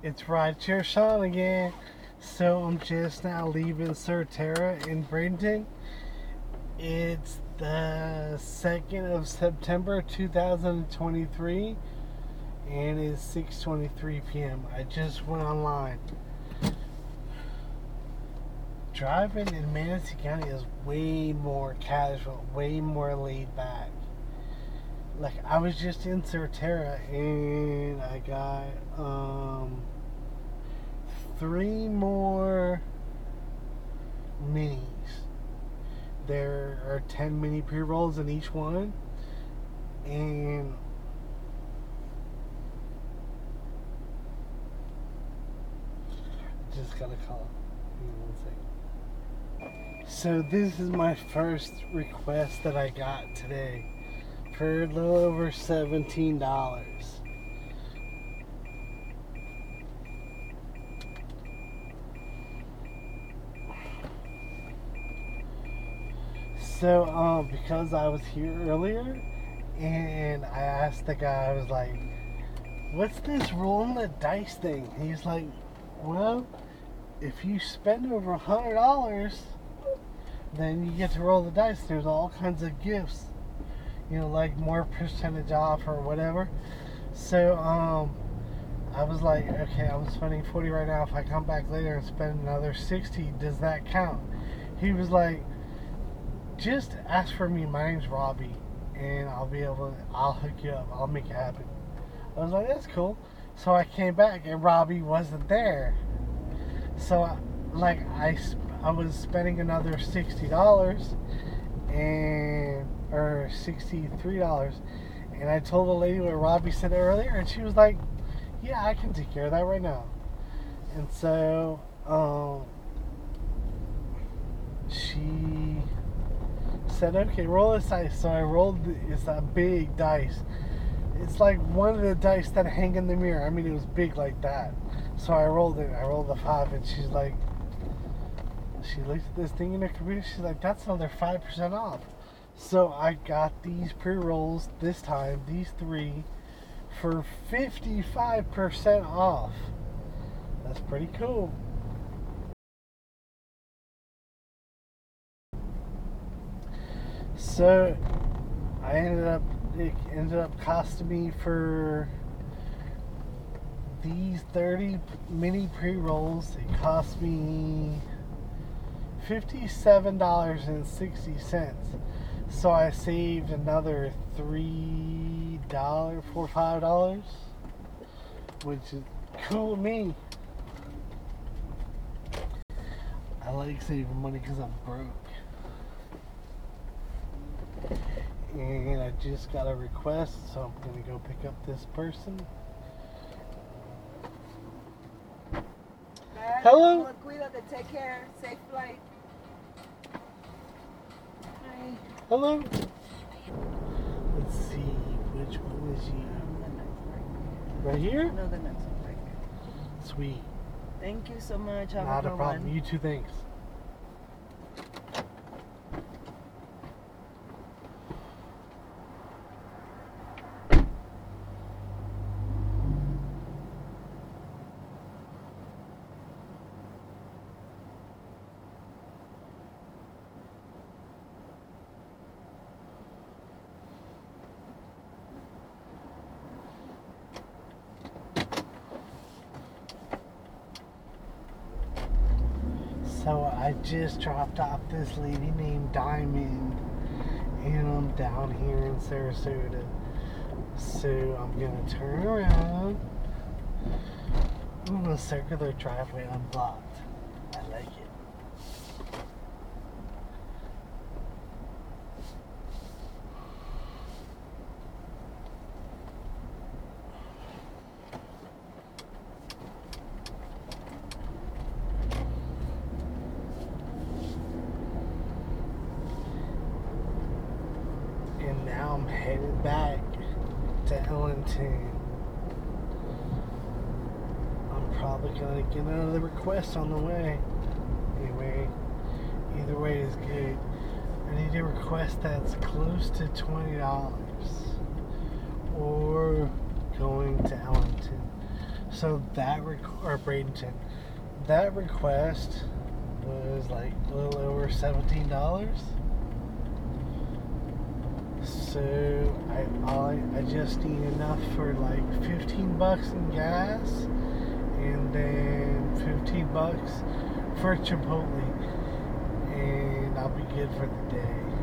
It's Rideshare Sean again. So I'm just now leaving Surterra in Bradenton. It's the 2nd of September 2023 and it's 6:23 p.m. I just went online. Driving in Manatee County is way more casual, way more laid back. Like, I was just in Surterra and I got 3 more minis. There are 10 mini pre-rolls in each one, and just gotta call. Give me 1 second. So this is my first request that I got today for a little over $17. So, because I was here earlier, and I asked the guy, I was like, what's this rolling the dice thing? He's like, well, if you spend over $100, then you get to roll the dice. There's all kinds of gifts, like more percentage off or whatever. So, I was like, okay, I'm spending $40 right now. If I come back later and spend another $60, does that count? He was like, just ask for me. My name's Robbie, and I'll hook you up. I'll make it happen. I was like, that's cool. So I came back, and Robbie wasn't there. So, I was spending another $60 or $63, and I told the lady what Robbie said earlier, and she was like, yeah, I can take care of that right now. And so, she said, okay, roll this dice. So I rolled. It's a big dice. It's like one of the dice that hang in the mirror. I mean, it was big like that. So I rolled it. I rolled the 5, and she's like, she looked at this thing in her computer. She's like, that's another 5% off. So I got these pre-rolls this time, these 3, for 55% off. That's pretty cool. So it ended up costing me for these 30 mini pre-rolls, it cost me $57.60. So I saved another $5, which is cool to me. I like saving money because I'm broke. And I just got a request, so I'm going to go pick up this person. Hello? Take care. Safe flight. Hi. Hello? Let's see, which one is you? Right here? No, the next one right here. Sweet. Thank you so much. Have Not a a good problem. one. You too, thanks. So I just dropped off this lady named Diamond, and I'm down here in Sarasota. So I'm gonna turn around. I'm gonna circular driveway unblocked. I like it. And now I'm headed back to Ellington. I'm probably gonna get another request on the way. Anyway, either way is good. I need a request that's close to $20 or going to Ellington. So that or Bradenton, that request was like a little over $17. So I just need enough for like $15 in gas, and then $15 for Chipotle, and I'll be good for the day.